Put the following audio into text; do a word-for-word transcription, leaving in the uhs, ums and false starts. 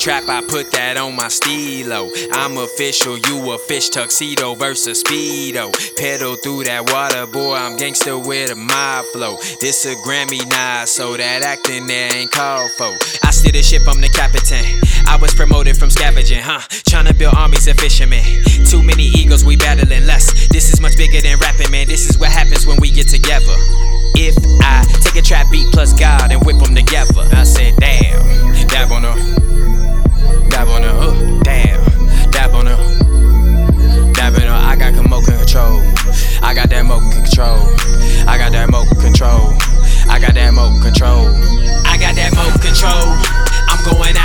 trap, I put that on my stilo. I'm official, you a fish, tuxedo versus speedo. Pedal through that water, boy, I'm gangster with a mob flow. This a Grammy nod, so that acting there ain't called for. I steer the ship, I'm the captain. I was promoted from scavenging, huh? Tryna build armies of fishermen. Too many egos, we battling less. This is much bigger than rapping, man. This is what happens when we get together. If I take a trap beat plus God and whip them together, I said, damn, dab on her, dab on her, uh, damn, dab on her, dab on her. I got mocha control, I got that mocha control, I got that mocha control, I got that mocha control, I got that mocha control. I'm going